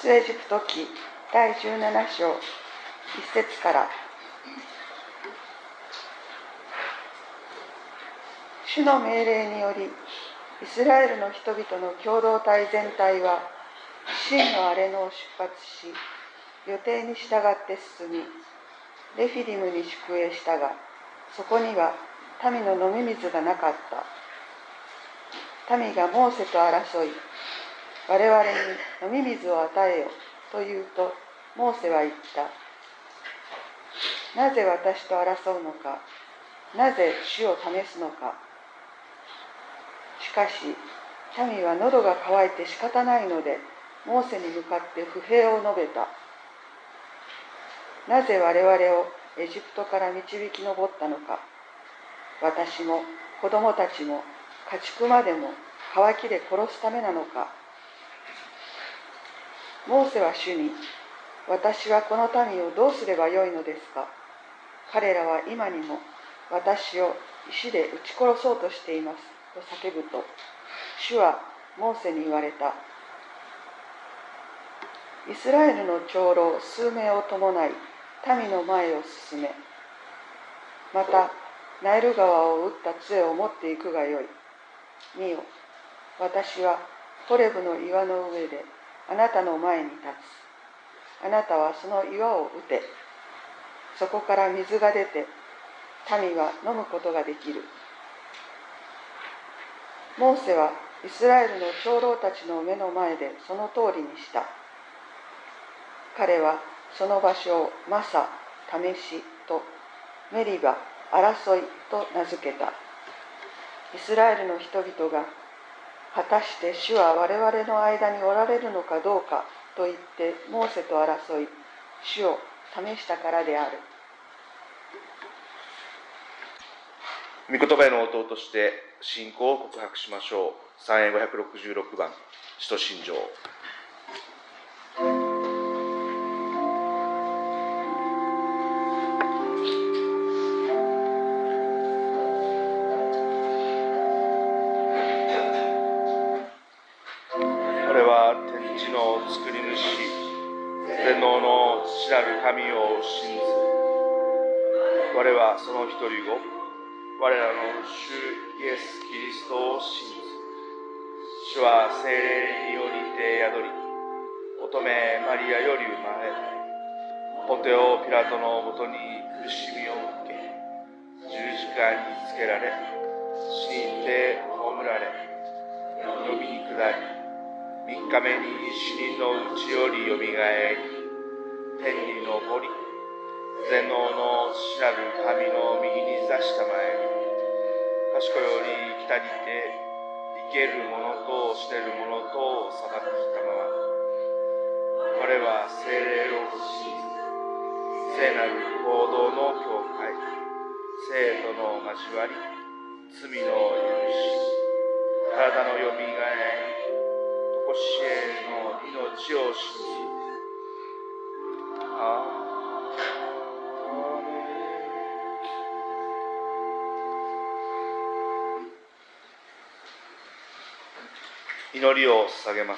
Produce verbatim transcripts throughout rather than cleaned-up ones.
出エジプト記だいじゅうなな章いっ節から。主の命令により、イスラエルの人々の共同体全体はシンの荒れ野を出発し、予定に従って進み、レフィディムに宿営したが、そこには民の飲み水がなかった。民がモーセと争い、我々に飲み水を与えよと言うと、モーセは言った。なぜ私と争うのか、なぜ主を試すのか。しかし、民は喉が渇いて仕方ないので、モーセに向かって不平を述べた。なぜ我々をエジプトから導き上ったのか。私も子供たちも家畜までも渇きで殺すためなのか。モーセは主に、私はこの民をどうすればよいのですか。彼らは今にも私を石で撃ち殺そうとしていますと叫ぶと、主はモーセに言われた。イスラエルの長老数名を伴い民の前を進め、またナイル川を打った杖を持っていくがよい。見よ、私はホレブの岩の上であなたの前に立つ。あなたはその岩を打て。そこから水が出て、民は飲むことができる。モーセはイスラエルの長老たちの目の前でその通りにした。彼はその場所をマサ、試しとメリバ、争いと名付けた。イスラエルの人々が、果たして主は我々の間におられるのかどうかと言ってモーセと争い、主を試したからである。 御言葉への応答として信仰を告白しましょう。さんえんごひゃくろくじゅうろくばん、使徒信条。我は天地の作り主、全能の父なる神を信ず。我はその一人を、我らの主イエス・キリストを信ず。主は聖霊によりて宿り、乙女マリアより生まれ、ポテオ・ピラトのもとに苦しみを受け、十字架につけられ、死にて葬られ、呼びに下り、三日目に死人のうちよりよみがえり、天に昇り、全能の父なる神の右に座したまえに、賢より来たりて、生ける者と死ねる者と裁きたまま。我は聖霊を信じ、聖なる行動の教会、聖徒の交わり、罪の許し、体のよみがえり、常しえの命を信じ。アー祈りを捧げます。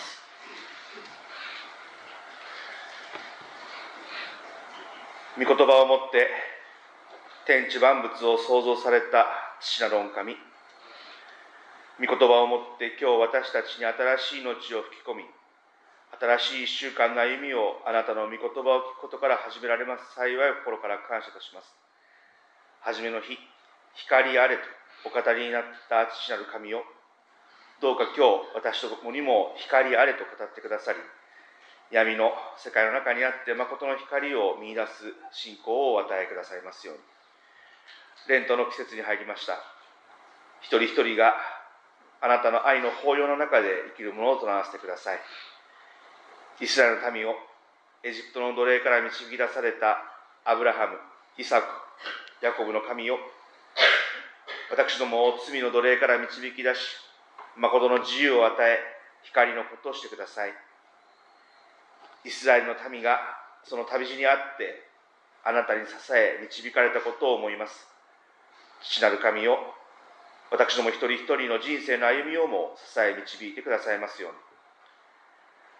御言葉をもって天地万物を創造された父なる御神、御言葉をもって今日私たちに新しい命を吹き込み、新しい一週間の歩みをあなたの御言葉を聞くことから始められます。幸いを心から感謝いたします。はじめの日、光あれとお語りになった父なる神よ、どうか今日私と共にも光あれと語ってくださり、闇の世界の中にあって誠の光を見出す信仰をお与えくださいますように。レントの季節に入りました。一人一人があなたの愛の抱擁の中で生きるものとならせてください。イスラエルの民をエジプトの奴隷から導き出されたアブラハム、イサク、ヤコブの神よ、私どもを罪の奴隷から導き出し、誠の自由を与え、光のことをしてください。イスラエルの民がその旅路にあってあなたに支え導かれたことを思います。父なる神よ、私ども一人一人の人生の歩みをも支え導いてくださいますように。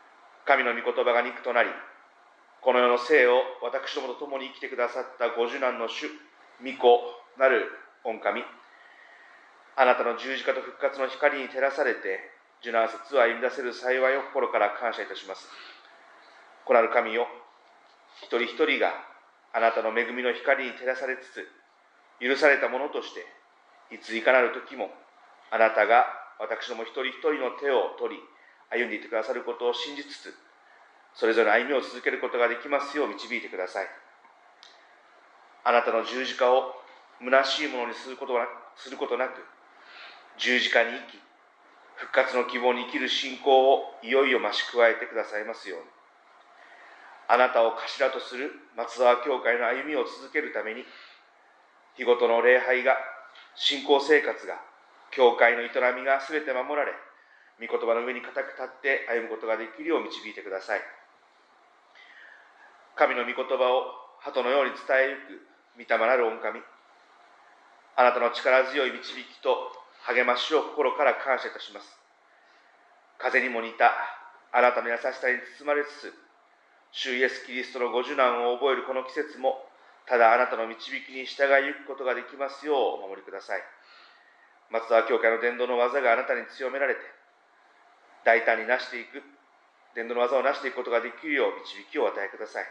神の御言葉が肉となり、この世の生を私どもと共に生きてくださったご受難の主、御子なる御神、あなたの十字架と復活の光に照らされて、受難説を歩み出せる幸いを心から感謝いたします。子なる神よ、一人一人があなたの恵みの光に照らされつつ、許されたものとして、いついかなる時も、あなたが私ども一人一人の手を取り、歩んでいってくださることを信じつつ、それぞれの歩みを続けることができますよう導いてください。あなたの十字架を虚しいものにすることなすることなく、十字架に生き、復活の希望に生きる信仰をいよいよ増し加えてくださいますように。あなたを頭とする松沢教会の歩みを続けるために、日ごとの礼拝が、信仰生活が、教会の営みがすべて守られ、御言葉の上に固く立って歩むことができるよう導いてください。神の御言葉を鳩のように伝えゆく御霊なる御神、あなたの力強い導きと励ましを心から感謝いたします。風にも似たあなたの優しさに包まれつつ、主イエスキリストのご受難を覚えるこの季節も、ただあなたの導きに従いゆくことができますようお守りください。松沢教会の伝道の技があなたに強められて、大胆になしていく、伝道の技をなしていくことができるよう導きをお与えください。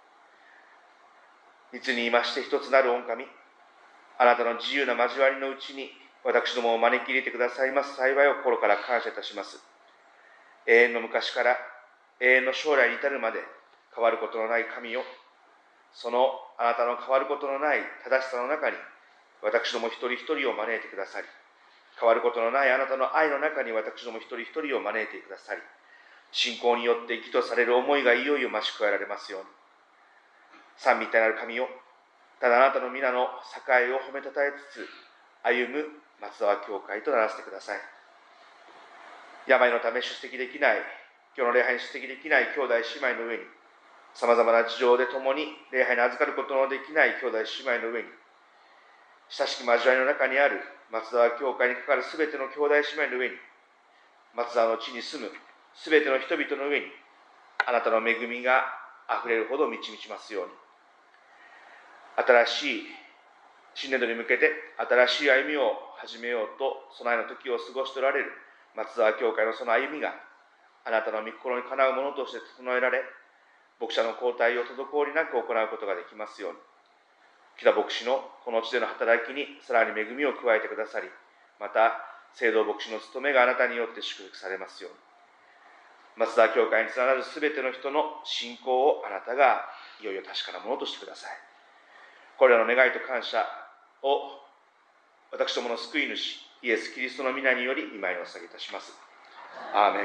いつに言いまして一つなる御神、あなたの自由な交わりのうちに私どもを招き入れてくださいます幸いを心から感謝いたします。永遠の昔から永遠の将来に至るまで変わることのない神よ、そのあなたの変わることのない正しさの中に私ども一人一人を招いてくださり、変わることのないあなたの愛の中に私ども一人一人を招いてくださり、信仰によって義とされる思いがいよいよ増し加えられますように。三位一体なる神よ、ただあなたの皆の栄を褒めたたえつつ歩む松沢教会とならせてください。病のため出席できない、今日の礼拝に出席できない兄弟姉妹の上に、さまざまな事情で共に礼拝に預かることのできない兄弟姉妹の上に、親しき交わりの中にある松沢教会にかかるすべての兄弟姉妹の上に、松沢の地に住むすべての人々の上に、あなたの恵みがあふれるほど満ち満ちますように。新しい新年度に向けて新しい歩みを始めようと備えの時を過ごしておられる松沢教会のその歩みが、あなたの御心にかなうものとして整えられ、牧者の交代を滞りなく行うことができますように。木田牧師のこの地での働きにさらに恵みを加えてくださり、また聖堂牧師の務めがあなたによって祝福されますように。松沢教会につながるすべての人の信仰をあなたがいよいよ確かなものとしてください。これらの願いと感謝を私どもの救い主イエス・キリストの皆により御前にお捧げいたします。アーメン。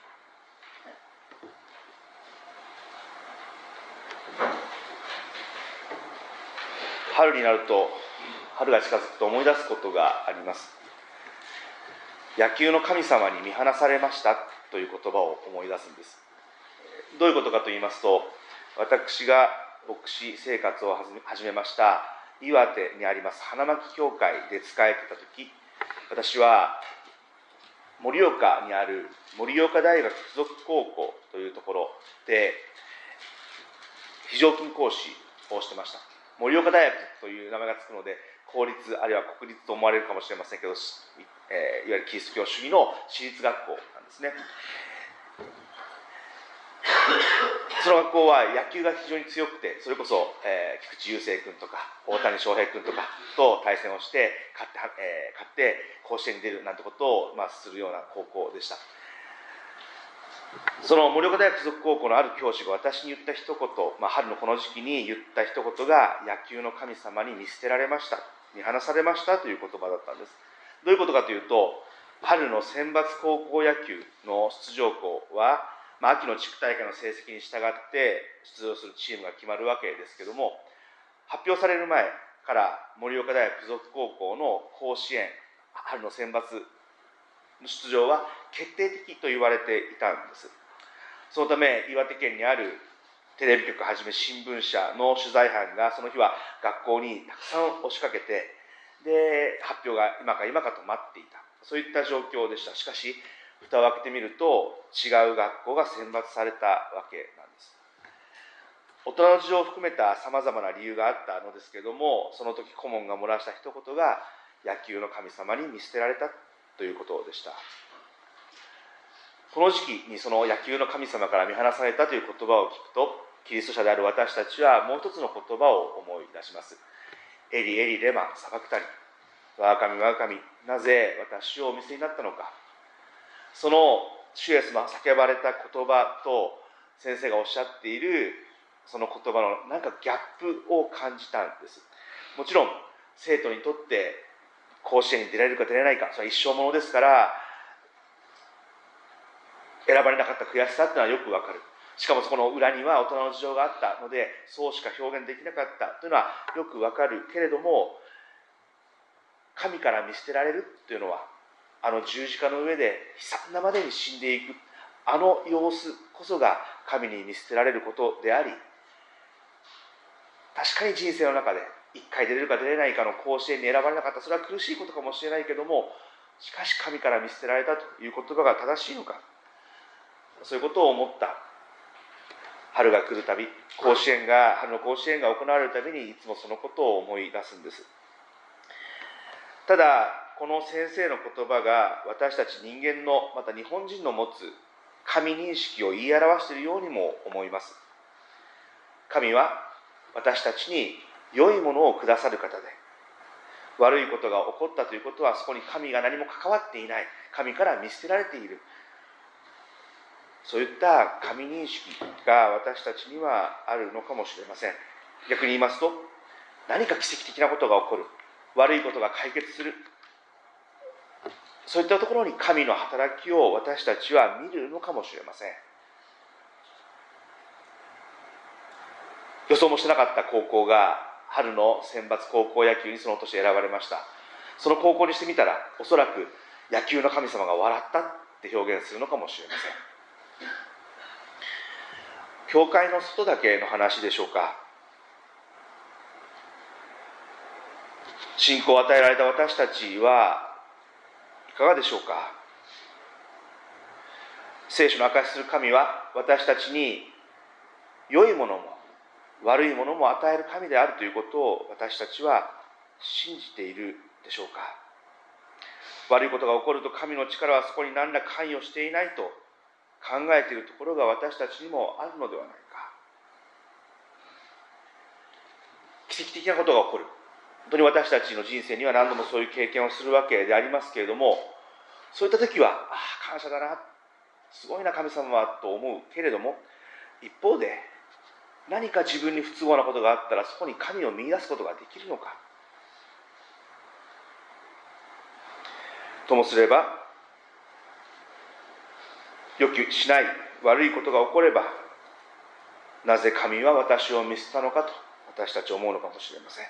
春になると、春が近づくと思い出すことがあります。野球の神様に見放されましたという言葉を思い出すんです。どういうことかと言いますと、私が牧師生活を始めました岩手にあります花巻教会で仕えていた時、私は盛岡にある盛岡大学附属高校というところで非常勤講師をしてました。盛岡大学という名前がつくので公立あるいは国立と思われるかもしれませんけど、えー、いわゆるキリスト教主義の私立学校なんですね。その学校は野球が非常に強くて、それこそ、えー、菊池雄星君とか大谷翔平君とかと対戦をして勝って、えー、勝って甲子園に出るなんてことを、まあ、するような高校でした。その盛岡大学附属高校のある教師が私に言った一言、まあ、春のこの時期に言った一言が、野球の神様に見捨てられました、見放されましたという言葉だったんです。どういうことかというと、春の選抜高校野球の出場校は、まあ、秋の地区大会の成績に従って出場するチームが決まるわけですけども、発表される前から盛岡大学附属高校の甲子園春の選抜の出場は決定的と言われていたんです。そのため岩手県にあるテレビ局はじめ新聞社の取材班がその日は学校にたくさん押しかけて、で発表が今か今かと待っていた、そういった状況でした。しかし蓋を開けてみると違う学校が選抜されたわけなんです。大人の事情を含めたさまざまな理由があったのですけれども、その時顧問が漏らした一言が野球の神様に見捨てられたということでした。この時期にその野球の神様から見放されたという言葉を聞くと、キリスト者である私たちはもう一つの言葉を思い出します。エリエリレマサバクタリ、我が神我が神、なぜ私をお見捨てになったのか。その主イエスの叫ばれた言葉と先生がおっしゃっているその言葉のなんかギャップを感じたんです。もちろん生徒にとって甲子園に出られるか出られないか、それは一生ものですから、選ばれなかった悔しさというのはよくわかる。しかもそこの裏には大人の事情があったので、そうしか表現できなかったというのはよくわかるけれども、神から見捨てられるというのは、あの十字架の上で悲惨なまでに死んでいくあの様子こそが神に見捨てられることであり、確かに人生の中で一回出れるか出れないかの甲子園に選ばれなかった、それは苦しいことかもしれないけども、しかし神から見捨てられたという言葉が正しいのか、そういうことを思った。春が来るたび、甲子園が春の甲子園が行われるたびにいつもそのことを思い出すんです。ただこの先生の言葉が私たち人間の、また日本人の持つ神認識を言い表しているようにも思います。神は私たちに良いものをくださる方で、悪いことが起こったということはそこに神が何も関わっていない、神から見捨てられている、そういった神認識が私たちにはあるのかもしれません。逆に言いますと、何か奇跡的なことが起こる、悪いことが解決する、そういったところに神の働きを私たちは見るのかもしれません。予想もしてなかった高校が春の選抜高校野球にその年選ばれました。その高校にしてみたら、おそらく野球の神様が笑ったって表現するのかもしれません。教会の外だけの話でしょうか。信仰を与えられた私たちはいかがでしょうか。聖書の証しする神は私たちに良いものも悪いものも与える神であるということを私たちは信じているでしょうか。悪いことが起こると神の力はそこに何ら関与していないと考えているところが私たちにもあるのではないか。奇跡的なことが起こる、本当に私たちの人生には何度もそういう経験をするわけでありますけれども、そういった時は、ああ感謝だな、すごいな神様はと思うけれども、一方で何か自分に不都合なことがあったらそこに神を見出すことができるのか。ともすれば、予期しない悪いことが起これば、なぜ神は私を見捨てたのかと私たちは思うのかもしれません。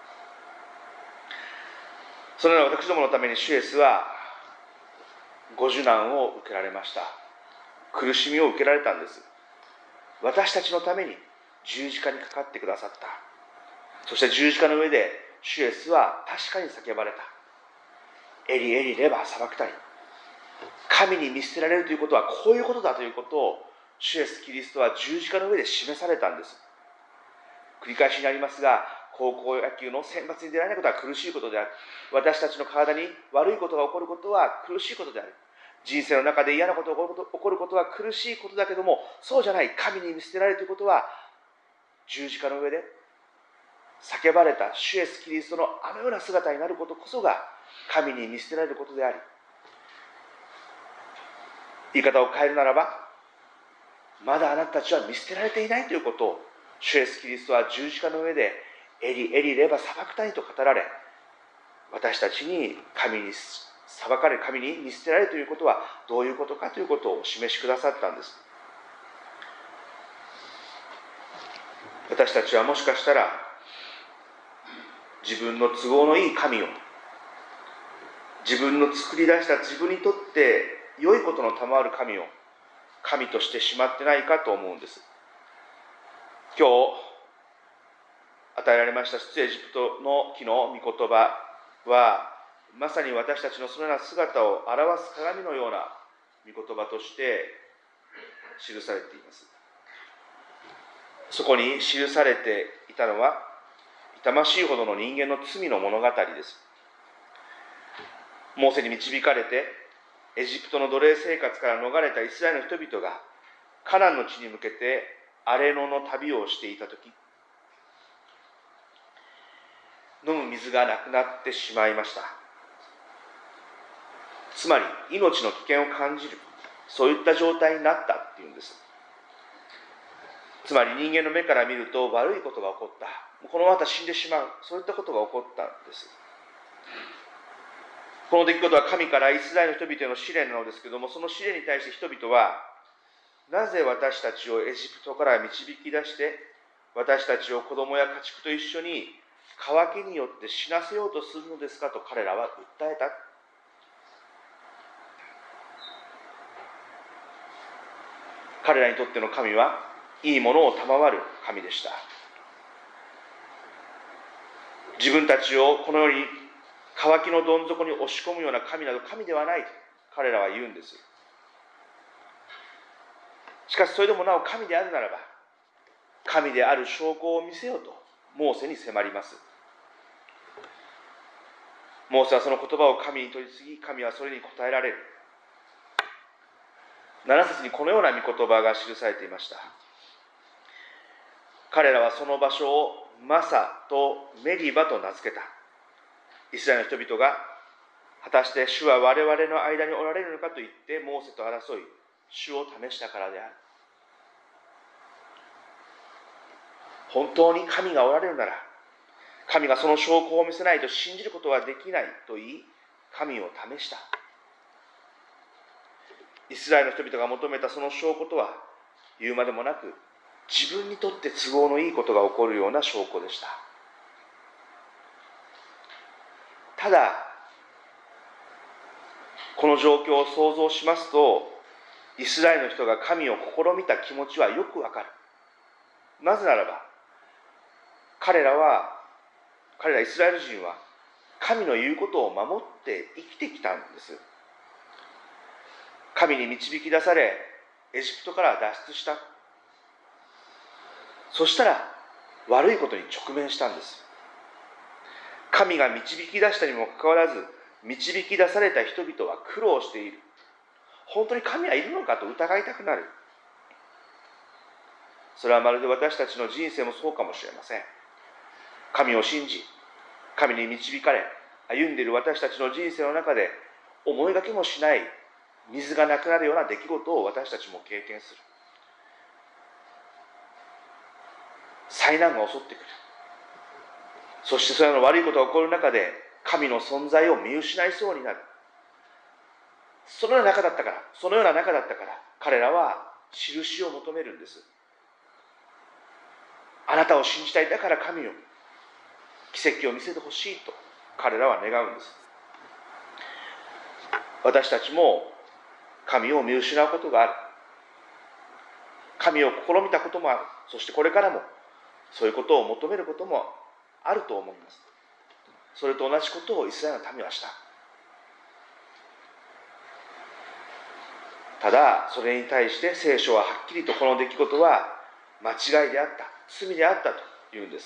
そのような私どものために主イエスはご受難を受けられました。苦しみを受けられたんです。私たちのために十字架にかかってくださった。そして十字架の上で主イエスは確かに叫ばれた。エリエリレバサバクタリ、神に見捨てられるということはこういうことだということを主イエスキリストは十字架の上で示されたんです。繰り返しになりますが、高校野球の選抜に出られないことは苦しいことである。私たちの体に悪いことが起こることは苦しいことである。人生の中で嫌なことが起こることは苦しいことだけども、そうじゃない、神に見捨てられるということは、十字架の上で叫ばれた主イエスキリストのあのような姿になることこそが神に見捨てられることであり、言い方を変えるならば、まだあなたたちは見捨てられていないということを主イエスキリストは十字架の上でエリエリレバサバクタニと語られ、私たちに神に裁かれ、神に見捨てられるということはどういうことかということをお示しくださったんです。私たちはもしかしたら自分の都合のいい神を、自分の作り出した自分にとって良いことの賜る神を神としてしまってないかと思うんです。今日与えられました出エジプトの木の御言葉は、まさに私たちのそのような姿を表す鏡のような御言葉として記されています。そこに記されていたのは痛ましいほどの人間の罪の物語です。モーセに導かれてエジプトの奴隷生活から逃れたイスラエルの人々がカナンの地に向けて荒れ野の旅をしていたとき、飲む水がなくなってしまいました。つまり命の危険を感じる、そういった状態になったっていうんです。つまり人間の目から見ると悪いことが起こった、このまま死んでしまう、そういったことが起こったんです。この出来事は神からイスラエルの人々への試練なのですけれども、その試練に対して人々はなぜ私たちをエジプトから導き出して、私たちを子供や家畜と一緒に渇きによって死なせようとするのですかと彼らは訴えた。彼らにとっての神はいいものを賜る神でした。自分たちをこのように渇きのどん底に押し込むような神など神ではないと彼らは言うんです。しかしそれでもなお神であるならば、神である証拠を見せよとモーセに迫ります。モーセはその言葉を神に取り次ぎ、神はそれに答えられる。なな節にこのような御言葉が記されていました。彼らはその場所をマサとメリバと名付けた。イスラエルの人々が果たして主は我々の間におられるのかと言ってモーセと争い、主を試したからである。本当に神がおられるなら、神がその証拠を見せないと信じることはできないと言い、神を試した。イスラエルの人々が求めたその証拠とは言うまでもなく、自分にとって都合のいいことが起こるような証拠でした。ただこの状況を想像しますと、イスラエルの人が神を試みた気持ちはよくわかる。なぜならば彼らは彼らイスラエル人は神の言うことを守って生きてきたんです。神に導き出されエジプトから脱出した。そしたら悪いことに直面したんです。神が導き出したにもかかわらず、導き出された人々は苦労している。本当に神はいるのかと疑いたくなる。それはまるで私たちの人生もそうかもしれません。神を信じ、神に導かれ歩んでいる私たちの人生の中で、思いがけもしない水がなくなるような出来事を私たちも経験する。災難が襲ってくる。そしてそれらの悪いことが起こる中で神の存在を見失いそうになる。そのような中だったからそのような中だったから彼らは印を求めるんです。あなたを信じたい、だから神を奇跡を見せてほしいと彼らは願うんです。私たちも神を見失うことがある。神を試みたこともある。そしてこれからもそういうことを求めることもあると思います。それと同じことをイスラエルの民はした。ただそれに対して聖書ははっきりとこの出来事は間違いであった、罪であったと言うんです。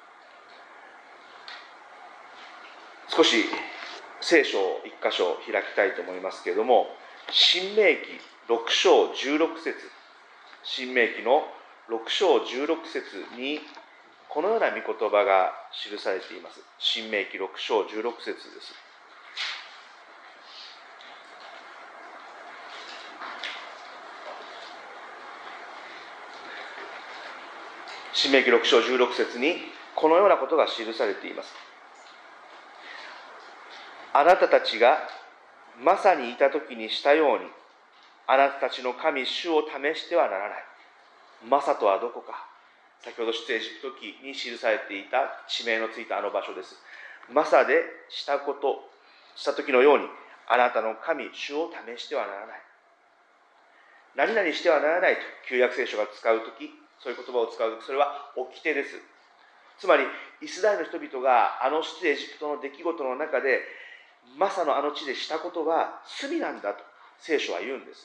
少し聖書を一箇所開きたいと思いますけれども、申命記ろく章じゅうろく節、申命記のろく章じゅうろく節にこのような御言葉が記されています。申命記ろく章じゅうろく節です。申命記ろく章じゅうろく節にこのようなことが記されています。あなたたちがマサにいた時にしたように、あなたたちの神主を試してはならない。マサとはどこか。先ほど出エジプト記に記されていた地名のついたあの場所です。マサでしたことした時のように、あなたの神主を試してはならない。何々してはならないと旧約聖書が使うとき、そういう言葉を使うとき、それは掟です。つまりイスラエルの人々があの出エジプトの出来事の中でマサのあの地でしたことは罪なんだと聖書は言うんです。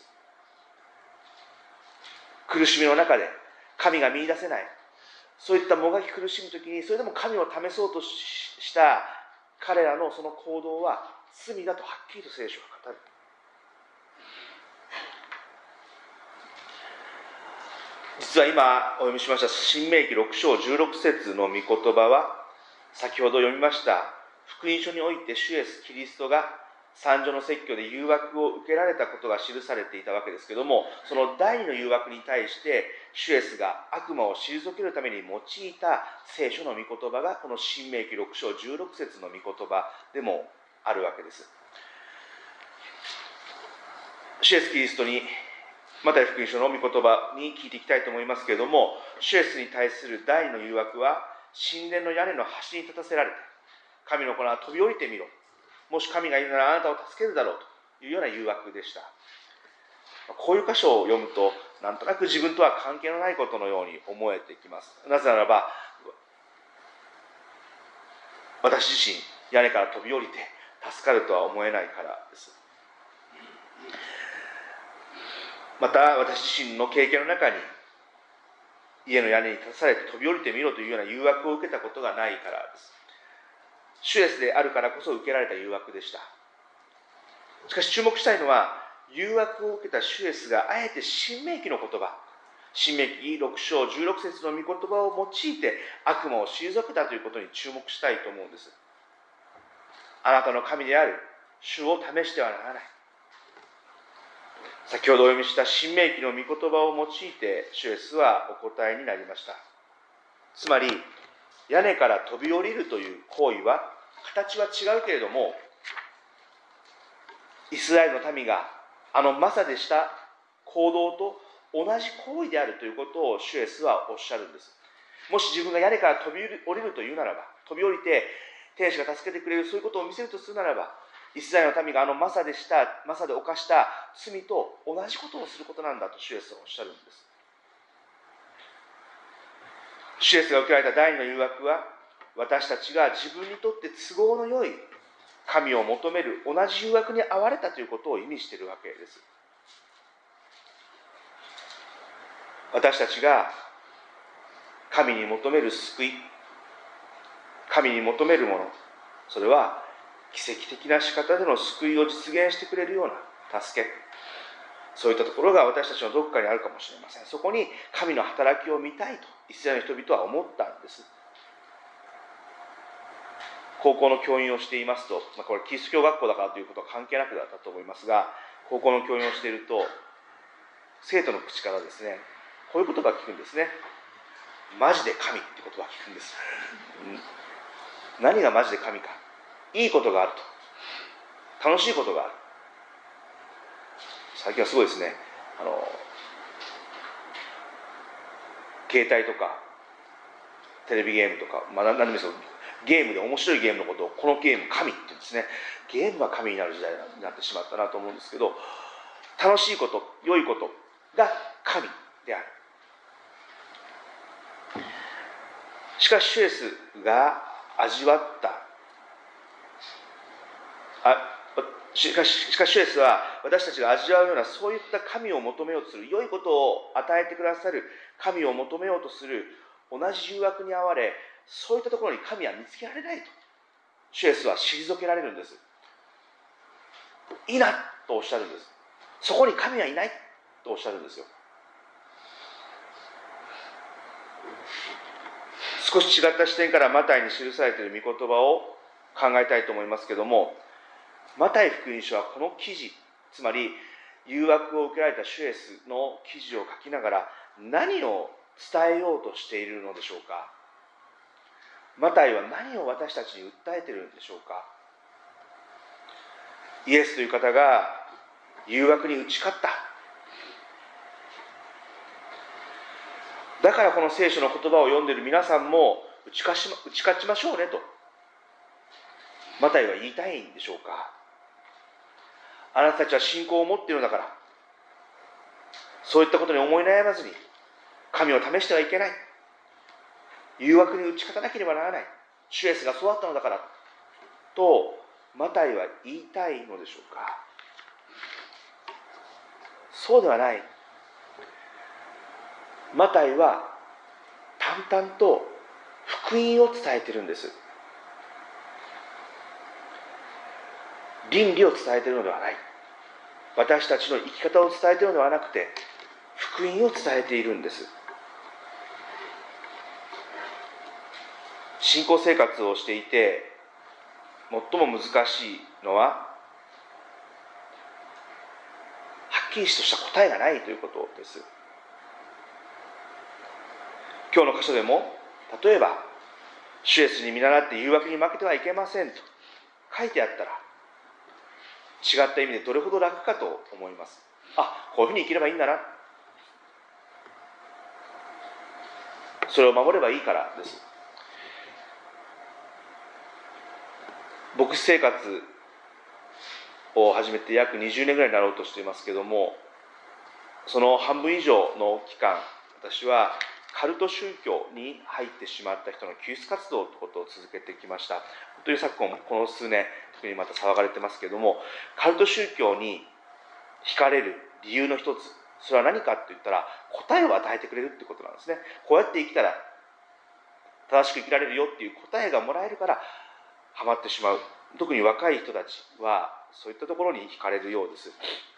苦しみの中で神が見出せない、そういったもがき苦しむときに、それでも神を試そうとした彼らのその行動は罪だとはっきりと聖書が語る。実は今お読みしました新明記ろく章じゅうろく節の御言葉は、先ほど読みました福音書において主イエスキリストが三女の説教で誘惑を受けられたことが記されていたわけですけども、その第二の誘惑に対して主イエスが悪魔を退けるために用いた聖書の御言葉が、この新明記ろく章じゅうろく節の御言葉でもあるわけです。主イエスキリストにマタイ福音書の御言葉に聞いていきたいと思いますけれども、主イエスに対する第二の誘惑は、神殿の屋根の端に立たせられて、神の子は飛び降りてみろ、もし神がいるならあなたを助けるだろうというような誘惑でした。こういう箇所を読むと、なんとなく自分とは関係のないことのように思えてきます。なぜならば、私自身屋根から飛び降りて助かるとは思えないからです。また私自身の経験の中に、家の屋根に立たされて飛び降りてみろというような誘惑を受けたことがないからです。主イエスであるからこそ受けられた誘惑でした。しかし注目したいのは、誘惑を受けた主イエスがあえて新明記の言葉、新明記ろく章じゅうろく節の御言葉を用いて悪魔を退けたということに注目したいと思うんです。あなたの神である主を試してはならない。先ほどお読みした新明記の御言葉を用いて主イエスはお答えになりました。つまり屋根から飛び降りるという行為は形は違うけれども、イスラエルの民があのマサでした行動と同じ行為であるということを主イエスはおっしゃるんです。もし自分が屋根から飛び降りるというならば、飛び降りて天使が助けてくれる、そういうことを見せるとするならば、イスラエルの民があのマサでしたマサで犯した罪と同じことをすることなんだと主イエスはおっしゃるんです。主イエスが受けられた第二の誘惑は、私たちが自分にとって都合のよい神を求める同じ誘惑に遭われたということを意味しているわけです。私たちが神に求める救い、神に求めるもの、それは奇跡的な仕方での救いを実現してくれるような助け、そういったところが私たちのどこかにあるかもしれません。そこに神の働きを見たいとイスラエルの人々は思ったんです。高校の教員をしていますと、まあ、これキリスト教学校だからということは関係なくだったと思いますが、高校の教員をしていると生徒の口からですね、こういう言葉が聞くんですね。マジで神って言葉が聞くんです。何がマジで神か。いいことがあると、楽しいことがある。最近はすごいですね。あの携帯とかテレビゲームとか、まあ、何でもいいですよ。ゲームで面白いゲームのことをこのゲーム神って言うんですね。ゲームが神になる時代になってしまったなと思うんですけど、楽しいこと、良いことが神である。しかし主イエスが味わったあしかししかし主イエスは私たちが味わうようなそういった神を求めようとする、良いことを与えてくださる神を求めようとする同じ誘惑に遭われ、そういったところに神は見つけられないと主イエスは退けられるんです。いいなとおっしゃるんです。そこに神はいないとおっしゃるんですよ。少し違った視点からマタイに記されている御言葉を考えたいと思いますけども、マタイ福音書はこの記事、つまり誘惑を受けられた主イエスの記事を書きながら何を伝えようとしているのでしょうか。マタイは何を私たちに訴えているんでしょうか。イエスという方が誘惑に打ち勝った、だからこの聖書の言葉を読んでいる皆さんも打ち勝ちま、打ち勝ちましょうねとマタイは言いたいんでしょうか。あなたたちは信仰を持っているのだから、そういったことに思い悩まずに神を試してはいけない、誘惑に打ち勝たなければならない、主イエスがそうだったのだからとマタイは言いたいのでしょうか。 そうではない。マタイは淡々と福音を伝えているんです。倫理を伝えているのではない。私たちの生き方を伝えているのではなくて、福音を伝えているんです。信仰生活をしていて最も難しいのは、はっきりとした答えがないということです。今日の箇所でも、例えば主イエスに見習って誘惑に負けてはいけませんと書いてあったら、違った意味でどれほど楽かと思います。あ、こういうふうに生きればいいんだな、それを守ればいいからです。牧師生活を始めて約にじゅうねんぐらいになろうとしていますけれども、その半分以上の期間、私はカルト宗教に入ってしまった人の救出活動ということを続けてきました。本当に昨今この数年特にまた騒がれてますけれども、カルト宗教に惹かれる理由の一つ、それは何かって言ったら、答えを与えてくれるってことなんですね。こうやって生きたら正しく生きられるよっていう答えがもらえるからハマってしまう。特に若い人たちはそういったところに惹かれるようです。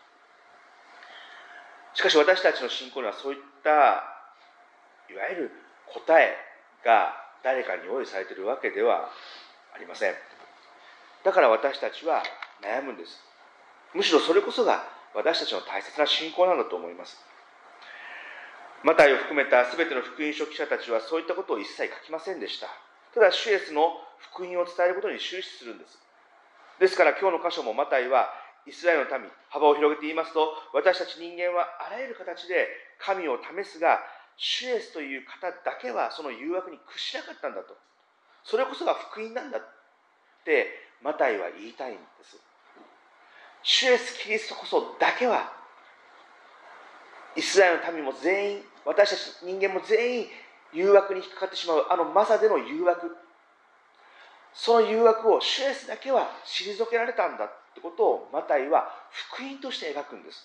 しかし私たちの信仰にはそういったいわゆる答えが誰かに用意されているわけではありません。だから私たちは悩むんです。むしろそれこそが私たちの大切な信仰なんだと思います。マタイを含めたすべての福音書記者たちはそういったことを一切書きませんでした。ただ主イエスの福音を伝えることに終始するんです。ですから今日の箇所もマタイはイスラエルの民、幅を広げて言いますと、私たち人間はあらゆる形で神を試すが、主イエスという方だけはその誘惑に屈しなかったんだと。それこそが福音なんだってマタイは言いたいんです。主イエスキリストこそだけは、イスラエルの民も全員、私たち人間も全員誘惑に引っかかってしまうあのマサでの誘惑、その誘惑を主イエスだけは退けられたんだってことをマタイは福音として描くんです。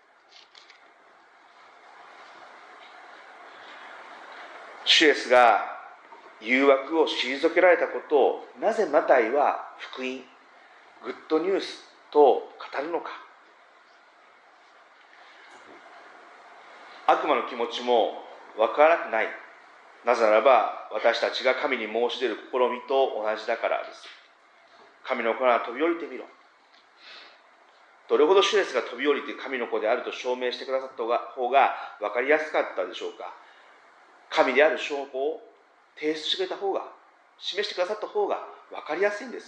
主イエスが誘惑を退けられたことをなぜマタイは福音、グッドニュースと語るのか。悪魔の気持ちもわからなくない。なぜならば私たちが神に申し出る試みと同じだからです。神の子なら飛び降りてみろ。どれほど主イエスが飛び降りて神の子であると証明してくださった方が分かりやすかったでしょうか。神である証拠を提出してくれた方が、示してくださった方が分かりやすいんです。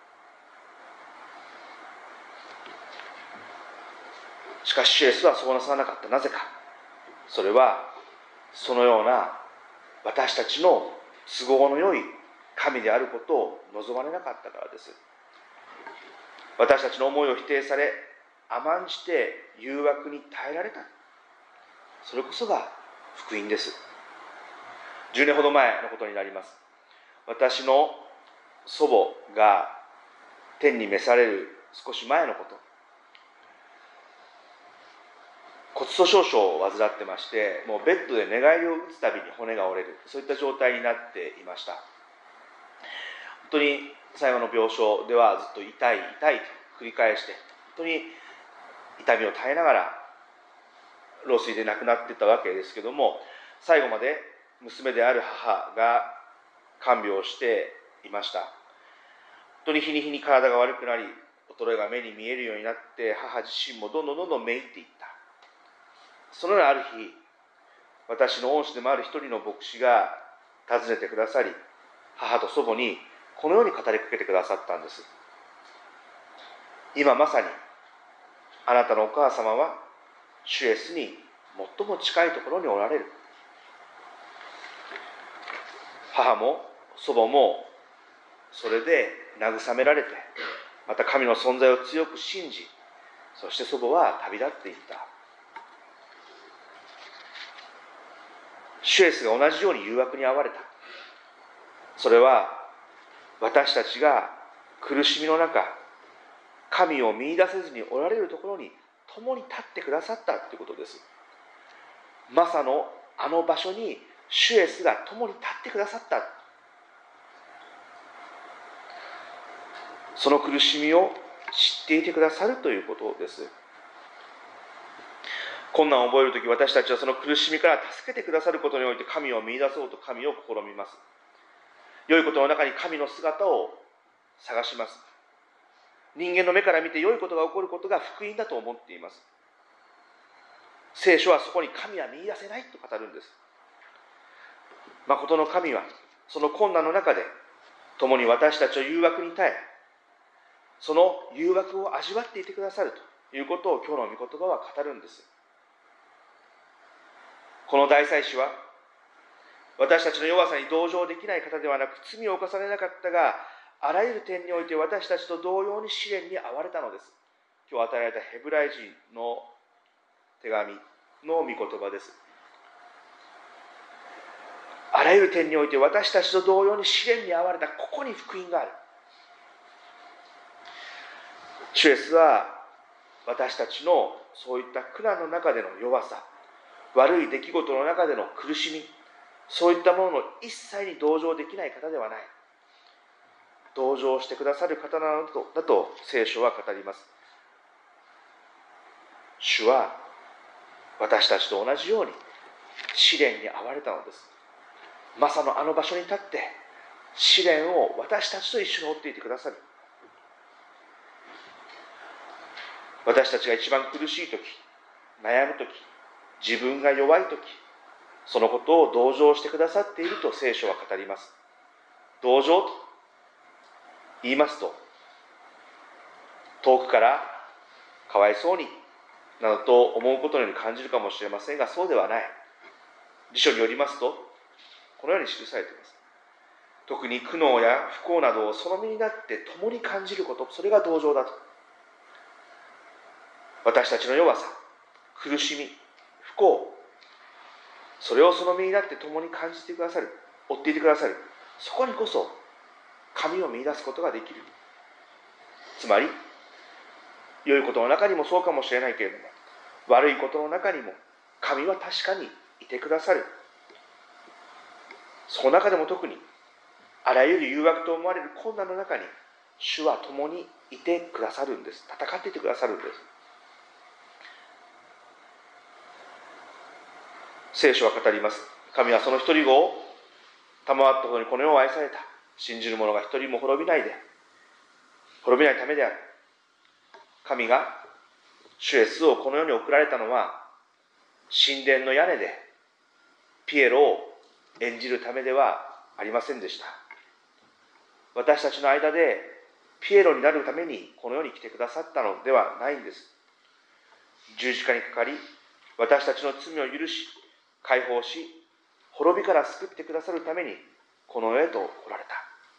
しかし主イエスはそうなさらなかった。なぜか。それはそのような私たちの都合のよい神であることを望まれなかったからです。私たちの思いを否定され、甘んじて誘惑に耐えられた。それこそが福音です。じゅうねんほど前のことになります。私の祖母が天に召される少し前のこと。骨粗しょう症を患ってまして、もうベッドで寝返りを打つたびに骨が折れる、そういった状態になっていました。本当に最後の病床ではずっと痛い痛いと繰り返して、本当に痛みを耐えながら老衰で亡くなっていったわけですけども、最後まで娘である母が看病をしていました。本当に日に日に体が悪くなり、衰えが目に見えるようになって、母自身もどんどんどんどんめいっていった。そのようなある日、私の恩師でもある一人の牧師が訪ねてくださり、母と祖母にこのように語りかけてくださったんです。今まさにあなたのお母様は主イエスに最も近いところにおられる。母も祖母もそれで慰められて、また神の存在を強く信じ、そして祖母は旅立っていった。主イエスが同じように誘惑に遭われた。それは私たちが苦しみの中、神を見出せずにおられるところに共に立ってくださったということです。マサのあの場所に主イエスが共に立ってくださった。その苦しみを知っていてくださるということです。困難を覚えるとき、私たちはその苦しみから助けてくださることにおいて神を見出そうと神を試みます。良いことの中に神の姿を探します。人間の目から見て良いことが起こることが福音だと思っています。聖書はそこに神は見出せないと語るんです。誠の神はその困難の中で共に私たちを誘惑に耐え、その誘惑を味わっていてくださるということを今日の御言葉は語るんです。この大祭司は私たちの弱さに同情できない方ではなく、罪を犯されなかったが、あらゆる点において私たちと同様に試練に遭われたのです。今日与えられたヘブライ人の手紙の御言葉です。あらゆる点において私たちと同様に試練に遭われた、ここに福音がある。主イエスは私たちのそういった苦難の中での弱さ、悪い出来事の中での苦しみ、そういったものの一切に同情できない方ではない。同情してくださる方なのだと聖書は語ります。主は私たちと同じように試練に遭われたのです。マサのあの場所に立って試練を私たちと一緒に負っていてくださる。私たちが一番苦しいとき、悩むとき、自分が弱いとき、そのことを同情してくださっていると聖書は語ります。同情と言いますと、遠くからかわいそうになどと思うことのように感じるかもしれませんが、そうではない。辞書によりますと、このように記されています。特に苦悩や不幸などをその身になって共に感じること、それが同情だと。私たちの弱さ、苦しみ、不幸、それをその身になって共に感じてくださる、追っていてくださる。そこにこそ神を見出すことができる。つまり、良いことの中にもそうかもしれないけれども、悪いことの中にも神は確かにいてくださる。その中でも特にあらゆる誘惑と思われる困難の中に主は共にいてくださるんです。戦っていてくださるんです。聖書は語ります。神はその一人子を賜ったほどにこの世を愛された。信じる者が一人も滅びないで、滅びないためである。神が主イエスをこの世に送られたのは、神殿の屋根でピエロを演じるためではありませんでした。私たちの間でピエロになるためにこの世に来てくださったのではないんです。十字架にかかり、私たちの罪を許し、解放し、滅びから救ってくださるためにこの世へと来られた。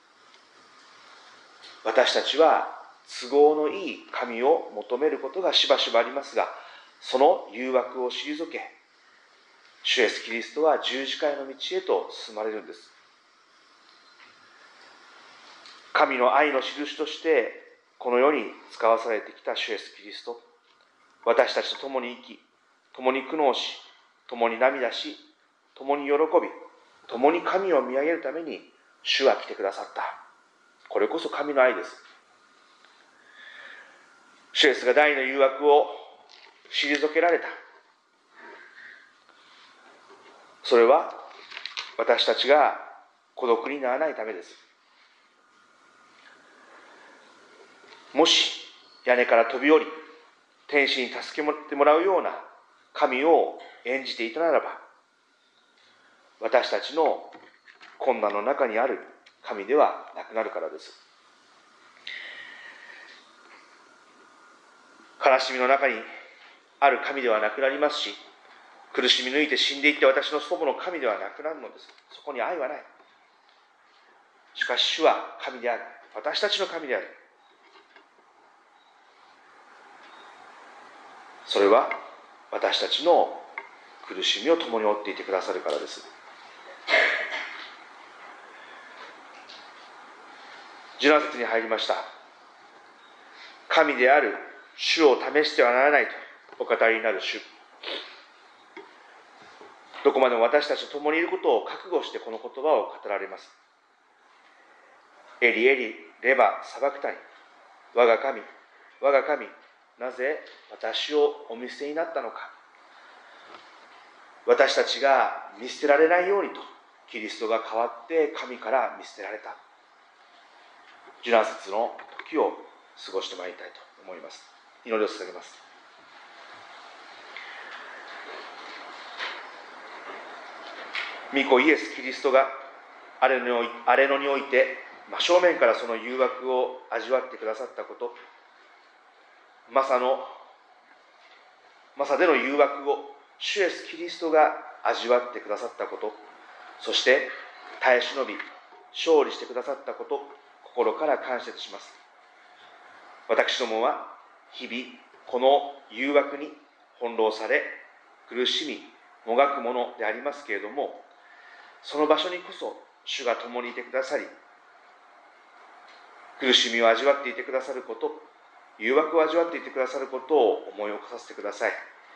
私たちは都合のいい神を求めることがしばしばありますが、その誘惑を退け、主イエスキリストは十字架への道へと進まれるんです。神の愛の印としてこの世に使わされてきた主イエスキリスト、私たちと共に生き、共に苦悩し、共に涙し、共に喜び、共に神を見上げるために主は来てくださった。これこそ神の愛です。主イエスが第二の誘惑を退けられた。それは私たちが孤独にならないためです。もし屋根から飛び降り、天使に助けてもらうような神を演じていたならば、私たちの困難の中にある神ではなくなるからです。悲しみの中にある神ではなくなりますし、苦しみ抜いて死んでいって私の祖母の神ではなくなるのです。そこに愛はない。しかし主は神である。私たちの神である。それは私たちの苦しみを共に負っていてくださるからです。じゅうなな節に入りました。神である主を試してはならないとお語りになる主、どこまでも私たちと共にいることを覚悟してこの言葉を語られます。エリエリレバサバクタニ、我が神我が神、なぜ私をお見捨てになったのか。私たちが見捨てられないようにと、キリストが代わって神から見捨てられた受難節の時を過ごしてまいりたいと思います。祈りを捧げます。御子イエス・キリストが荒れ野に荒れ野において真正面からその誘惑を味わってくださったこと、マサのマサでの誘惑を主イエス・キリストが味わってくださったこと、そして耐え忍び勝利してくださったこと、心から感謝します。私どもは日々この誘惑に翻弄され苦しみもがくものでありますけれども、その場所にこそ主が共にいてくださり、苦しみを味わっていてくださること、誘惑を味わっていてくださることを思い起こさせてください。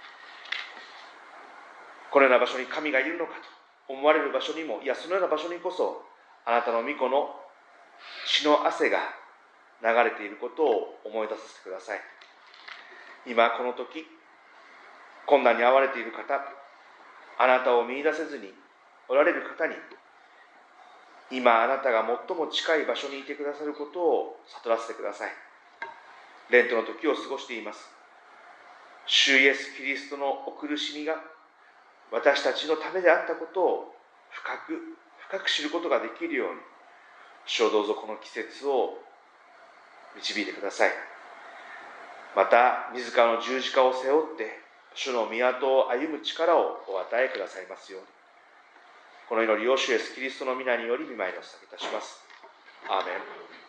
このような場所に神がいるのかと思われる場所にも、いやそのような場所にこそあなたの御子の血の汗が流れていることを思い出させてください。今この時困難に遭われている方、あなたを見出せずにおられる方に、今あなたが最も近い場所にいてくださることを悟らせてください。レントの時を過ごしています。主イエス・キリストのお苦しみが私たちのためであったことを深く深く知ることができるように、主をどうぞこの季節を導いてください。また自らの十字架を背負って主の御後を歩む力をお与えくださいますように、この祈りを主イエスキリストの皆により御前にお捧げいたします。アーメン。